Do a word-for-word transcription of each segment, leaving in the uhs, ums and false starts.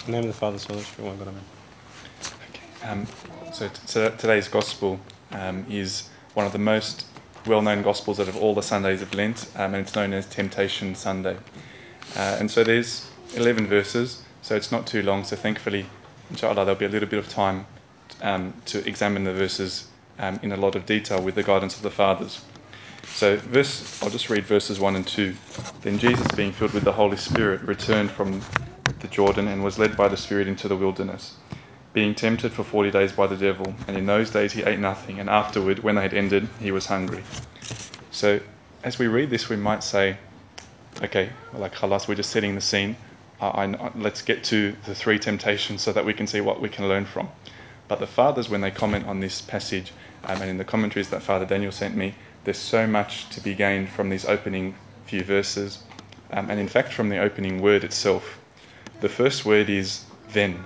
In the name of the Father, Son, and Spirit, one God, amen. Okay. Um, so t- t- today's Gospel um, is one of the most well-known Gospels out of all the Sundays of Lent, um, and it's known as Temptation Sunday. Uh, and so there's eleven verses, so it's not too long, so thankfully, inshallah, there'll be a little bit of time um, to examine the verses um, in a lot of detail with the guidance of the Fathers. So verse, I'll just read verses one and two. Then Jesus, being filled with the Holy Spirit, returned from the Jordan and was led by the Spirit into the wilderness, being tempted for forty days by the devil. And in those days he ate nothing, and afterward, when they had ended, he was hungry. So as we read this, we might say, okay, like khalas, we're just setting the scene. I, I, let's get to the three temptations so that we can see what we can learn from. But the Fathers, when they comment on this passage, um, and in the commentaries that Father Daniel sent me, there's so much to be gained from these opening few verses, um, and in fact from the opening word itself. The first word is then.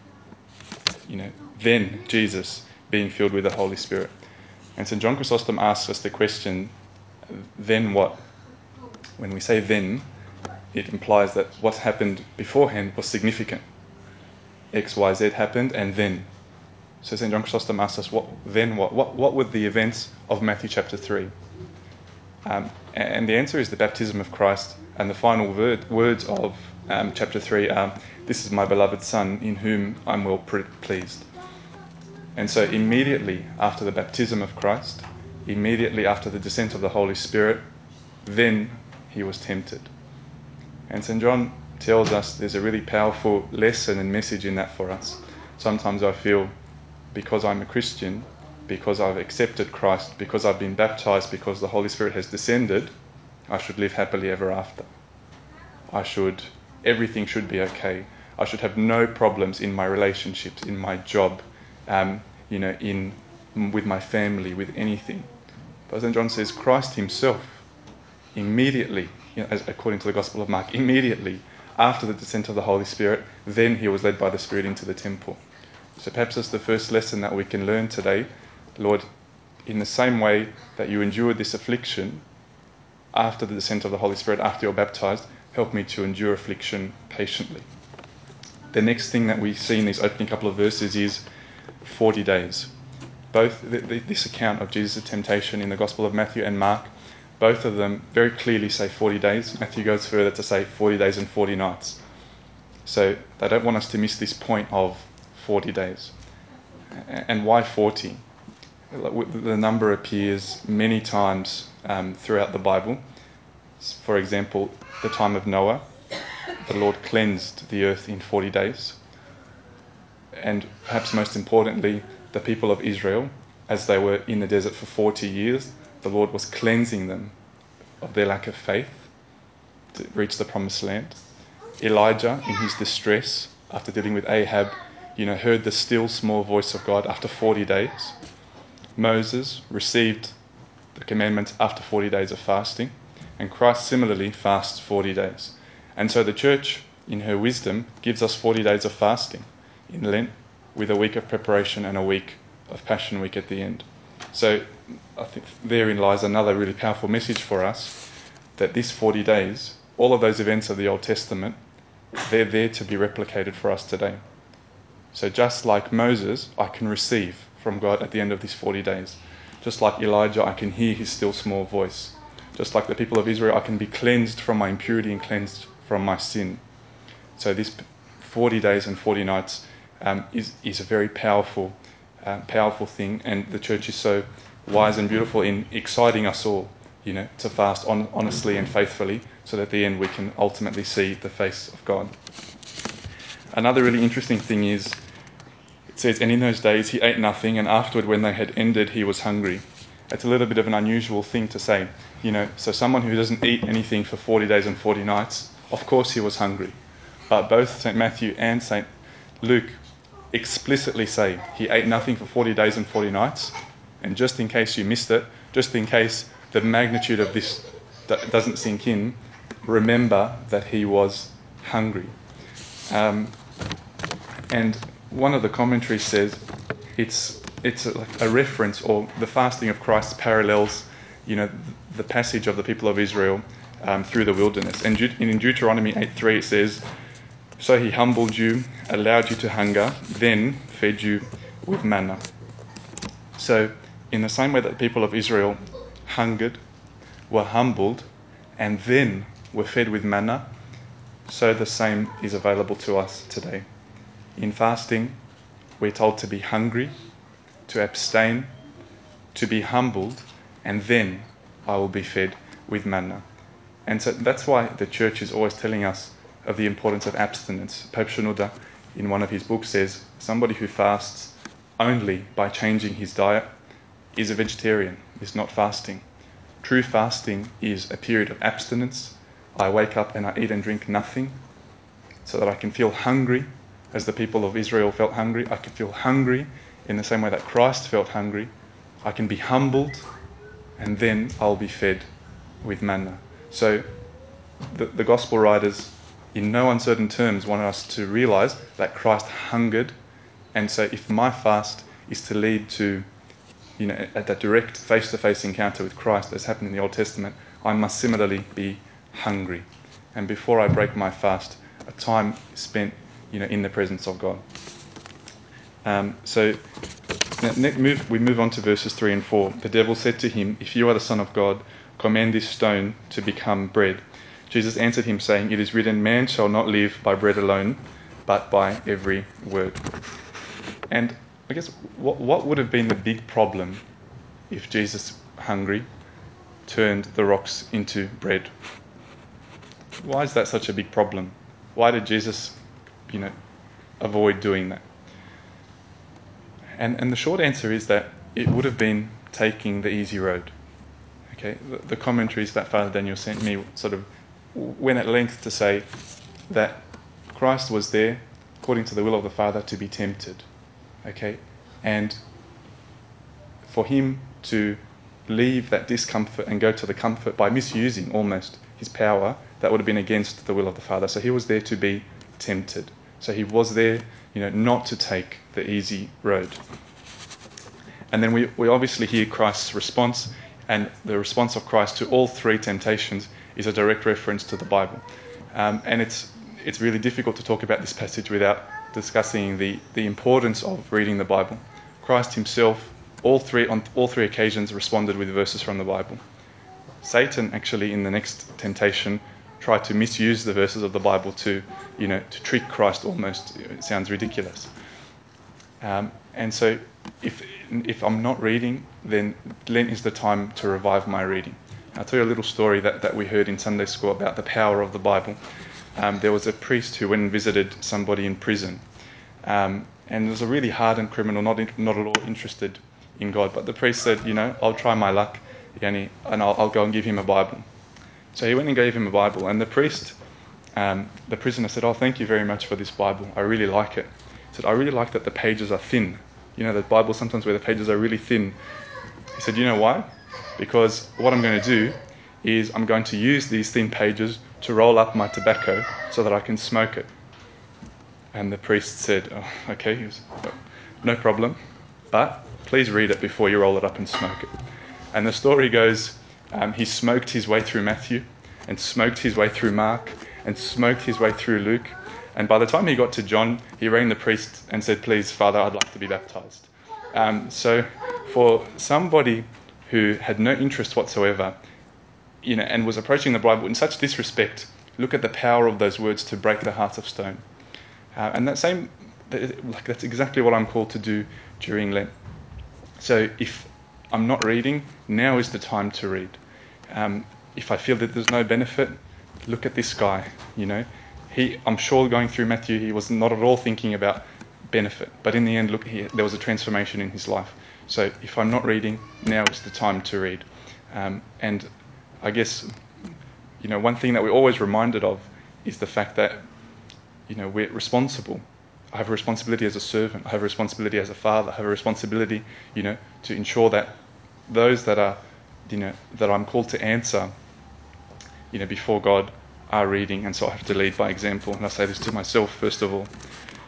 You know, then Jesus being filled with the Holy Spirit. And Saint John Chrysostom asks us the question, then what? When we say then, it implies that what happened beforehand was significant. X, Y, Z happened, and then. So Saint John Chrysostom asks us, what then what? What what were the events of Matthew chapter three? Um, and the answer is the baptism of Christ, and the final word, words of um, chapter three are, this is my beloved Son, in whom I'm well pleased. And so immediately after the baptism of Christ, immediately after the descent of the Holy Spirit, then he was tempted. And Saint John tells us there's a really powerful lesson and message in that for us. Sometimes I feel, because I'm a Christian, because I've accepted Christ, because I've been baptized, because the Holy Spirit has descended, I should live happily ever after. I should, everything should be okay. I should have no problems in my relationships, in my job, um, you know, in with my family, with anything. But Saint John says Christ himself, immediately, you know, as according to the Gospel of Mark, immediately after the descent of the Holy Spirit, then he was led by the Spirit into the temple. So perhaps that's the first lesson that we can learn today. Lord, in the same way that you endured this affliction after the descent of the Holy Spirit, after you're baptized, help me to endure affliction patiently. The next thing that we see in these opening couple of verses is forty days. Both the, the, this account of Jesus' temptation in the Gospel of Matthew and Mark, both of them very clearly say forty days. Matthew goes further to say forty days and forty nights. So they don't want us to miss this point of forty days. And why forty? The number appears many times um, throughout the Bible. For example, the time of Noah, the Lord cleansed the earth in forty days. And perhaps most importantly, the people of Israel, as they were in the desert for forty years, the Lord was cleansing them of their lack of faith to reach the promised land. Elijah, in his distress, after dealing with Ahab, you know, heard the still small voice of God after forty days. Moses received the commandments after forty days of fasting, and Christ similarly fasts forty days. And so the Church, in her wisdom, gives us forty days of fasting in Lent, with a week of preparation and a week of Passion Week at the end. So I think therein lies another really powerful message for us, that this forty days, all of those events of the Old Testament, they're there to be replicated for us today. So just like Moses, I can receive from God at the end of these forty days. Just like Elijah, I can hear his still small voice. Just like the people of Israel, I can be cleansed from my impurity and cleansed from my sin. So this forty days and forty nights um, is, is a very powerful, uh, powerful thing, and the Church is so wise and beautiful in exciting us all, you know, to fast on, honestly and faithfully, so that at the end we can ultimately see the face of God. Another really interesting thing is, it says, and in those days he ate nothing, and afterward when they had ended he was hungry. It's a little bit of an unusual thing to say, you know, so someone who doesn't eat anything for forty days and forty nights, of course he was hungry. But both Saint Matthew and Saint Luke explicitly say he ate nothing for forty days and forty nights, and just in case you missed it, just in case the magnitude of this doesn't sink in, remember that he was hungry. Um, and one of the commentaries says it's it's a, like a reference, or the fasting of Christ parallels, you know, the passage of the people of Israel um, through the wilderness. And in Deuteronomy eight three it says, So he humbled you, allowed you to hunger, then fed you with manna. So in the same way that the people of Israel hungered, were humbled, and then were fed with manna, so the same is available to us today. In fasting, we're told to be hungry, to abstain, to be humbled, and then I will be fed with manna. And so that's why the church is always telling us of the importance of abstinence. Pope Shenouda, in one of his books, says somebody who fasts only by changing his diet is a vegetarian, is not fasting. True fasting is a period of abstinence. I wake up and I eat and drink nothing so that I can feel hungry as the people of Israel felt hungry. I can feel hungry in the same way that Christ felt hungry. I can be humbled, and then I'll be fed with manna. So the, the gospel writers, in no uncertain terms, want us to realize that Christ hungered. And so if my fast is to lead to, you know, at that direct face-to-face encounter with Christ as happened in the Old Testament, I must similarly be hungry. And before I break my fast, a time spent, you know, in the presence of God. Um, so next move, we move on to verses three and four. The devil said to him, "If you are the Son of God, command this stone to become bread." Jesus answered him, saying, "It is written, man shall not live by bread alone, but by every word." And I guess what what would have been the big problem if Jesus, hungry, turned the rocks into bread? Why is that such a big problem? Why did Jesus, you know, avoid doing that? And and the short answer is that it would have been taking the easy road. Okay, the, the commentaries that Father Daniel sent me sort of went at length to say that Christ was there, according to the will of the Father, to be tempted. Okay, and for him to leave that discomfort and go to the comfort by misusing almost his power, that would have been against the will of the Father. So he was there to be tempted. So he was there, you know, not to take the easy road. And then we, we obviously hear Christ's response, and the response of Christ to all three temptations is a direct reference to the Bible. Um, and it's it's really difficult to talk about this passage without discussing the, the importance of reading the Bible. Christ himself, all three on all three occasions, responded with verses from the Bible. Satan actually, in the next temptation, tried to misuse the verses of the Bible to, you know, to trick Christ almost. It sounds ridiculous. Um, and so if if I'm not reading, then Lent is the time to revive my reading. I'll tell you a little story that, that we heard in Sunday school about the power of the Bible. Um, there was a priest who went and visited somebody in prison. Um, and it was a really hardened criminal, not in, not at all interested in God. But the priest said, you know, I'll try my luck, and I'll, I'll go and give him a Bible. So he went and gave him a Bible. And the priest, um, the prisoner said, "Oh, thank you very much for this Bible. I really like it." He said, "I really like that the pages are thin. You know, the Bible sometimes where the pages are really thin." He said, "You know why? Because what I'm going to do is I'm going to use these thin pages to roll up my tobacco so that I can smoke it." And the priest said, "Oh, okay, he was, no problem, but please read it before you roll it up and smoke it." And the story goes, um, he smoked his way through Matthew, and smoked his way through Mark, and smoked his way through Luke. And by the time he got to John, he rang the priest and said, "Please, Father, I'd like to be baptized." Um, so for somebody who had no interest whatsoever, you know, and was approaching the Bible in such disrespect, look at the power of those words to break the hearts of stone. Uh, and that same, like that's exactly what I'm called to do during Lent. So if I'm not reading, now is the time to read. Um, if I feel that there's no benefit, look at this guy. You know, he, I'm sure going through Matthew, he was not at all thinking about benefit. But in the end, look, he, there was a transformation in his life. So if I'm not reading, now is the time to read. Um, and I guess, you know, one thing that we're always reminded of is the fact that, you know, we're responsible. I have a responsibility as a servant. I have a responsibility as a father. I have a responsibility, you know, to ensure that those that are, you know, that I'm called to answer, you know, before God are reading. And so I have to lead by example. And I say this to myself, first of all.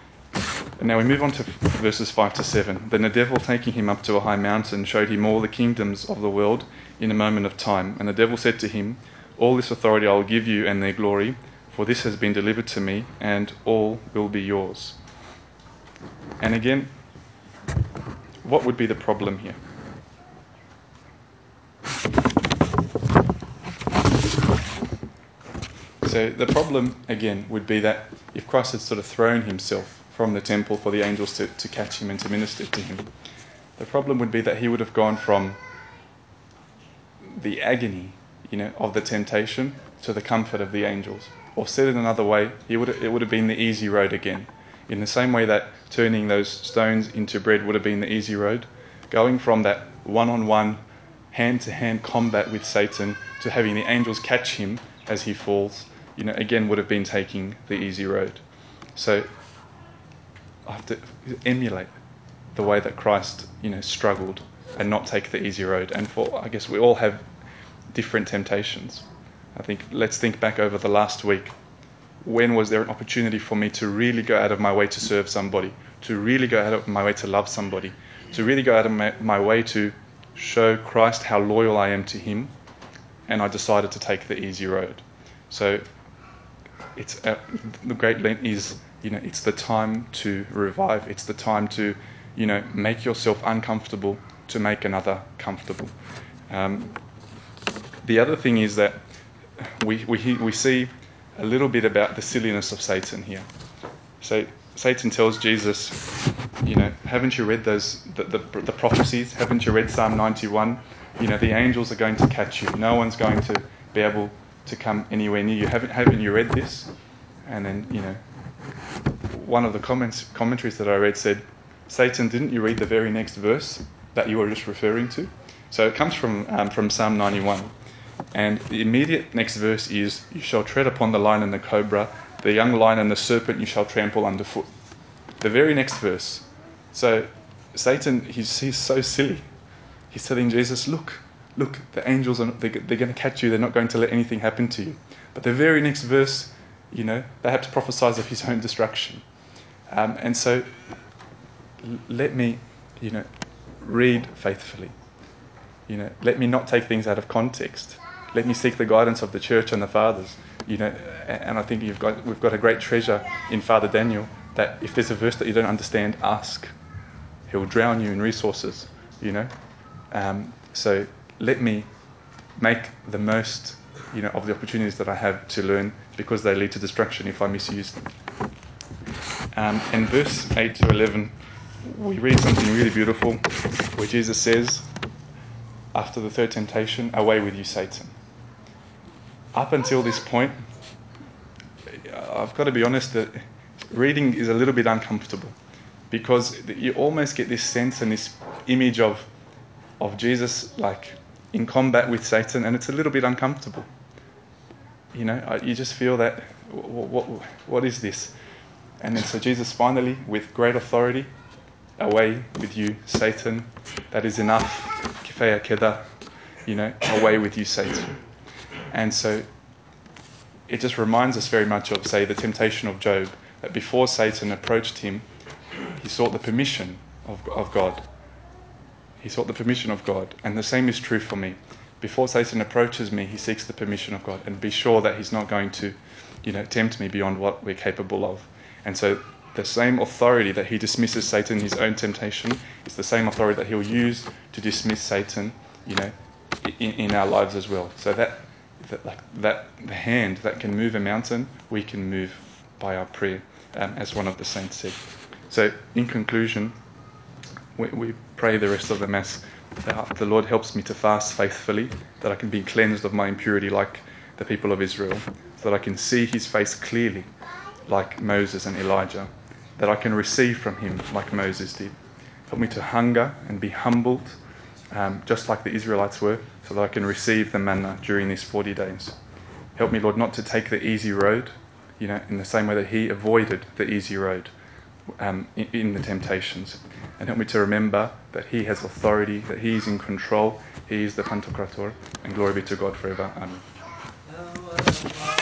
And now we move on to verses five to seven. "Then the devil, taking him up to a high mountain, showed him all the kingdoms of the world in a moment of time. And the devil said to him, 'All this authority I will give you and their glory, for this has been delivered to me, and all will be yours. And again, what would be the problem here? So the problem, again, would be that if Christ had sort of thrown himself from the temple for the angels to, to catch him and to minister to him, the problem would be that he would have gone from the agony, you know, of the temptation to the comfort of the angels. Or said in another way, he would have, it would have been the easy road again. In the same way that turning those stones into bread would have been the easy road, going from that one-on-one, hand-to-hand combat with Satan to having the angels catch him as he falls, you know, again would have been taking the easy road. So I have to emulate the way that Christ, you know, struggled and not take the easy road. And for, I guess we all have different temptations. I think let's think back over the last week. When was there an opportunity for me to really go out of my way to serve somebody, to really go out of my way to love somebody, to really go out of my, my way to show Christ how loyal I am to him, and I decided to take the easy road. So it's uh, the Great Lent is, you know, it's the time to revive. It's the time to, you know, make yourself uncomfortable to make another comfortable. Um, the other thing is that we we we see a little bit about the silliness of Satan here. So Satan tells Jesus, you know, haven't you read those the, the, the prophecies? Haven't you read Psalm ninety-one? You know, the angels are going to catch you. No one's going to be able to come anywhere near you. Haven't haven't you read this? And then, you know, one of the comments commentaries that I read said, Satan, didn't you read the very next verse that you were just referring to? So it comes from um, from Psalm ninety-one. And the immediate next verse is, you shall tread upon the lion and the cobra, the young lion and the serpent you shall trample underfoot. The very next verse. So Satan, he's, he's so silly. He's telling Jesus, look, look, the angels, are not, they're, they're going to catch you. They're not going to let anything happen to you. But the very next verse, you know, perhaps prophesies of his own destruction. Um, and so l- let me, you know, read faithfully. You know, let me not take things out of context. Let me seek the guidance of the church and the fathers. You know, and I think you've got we've got a great treasure in Father Daniel, that if there's a verse that you don't understand, ask. He'll drown you in resources. You know, um, so let me make the most, you know, of the opportunities that I have to learn, because they lead to destruction if I misuse them. Um, in verse eight to eleven, we read something really beautiful, where Jesus says, after the third temptation, away with you, Satan. Up until this point, I've got to be honest that reading is a little bit uncomfortable, because you almost get this sense and this image of of Jesus like in combat with Satan, and it's a little bit uncomfortable. You know, you just feel that, what, what, what is this? And then so Jesus finally, with great authority, away with you, Satan. That is enough. Kifaya keda, you know, away with you, Satan. And so it just reminds us very much of, say, the temptation of Job, that before Satan approached him, he sought the permission of, of God. He sought the permission of God. And the same is true for me. Before Satan approaches me, he seeks the permission of God, and be sure that he's not going to, you know, tempt me beyond what we're capable of. And so the same authority that he dismisses Satan, his own temptation, is the same authority that he'll use to dismiss Satan, you know, in, in our lives as well. So that, that, like that, the hand that can move a mountain, we can move by our prayer, um, as one of the saints said. So, in conclusion, we, we pray the rest of the Mass that the Lord helps me to fast faithfully, that I can be cleansed of my impurity like the people of Israel, so that I can see his face clearly like Moses and Elijah, that I can receive from him like Moses did. Help me to hunger and be humbled, um, just like the Israelites were, so that I can receive the manna during these forty days. Help me, Lord, not to take the easy road, you know, in the same way that he avoided the easy road um, in, in the temptations. And help me to remember that he has authority, that he is in control, he is the Pantocrator, and glory be to God forever. Amen.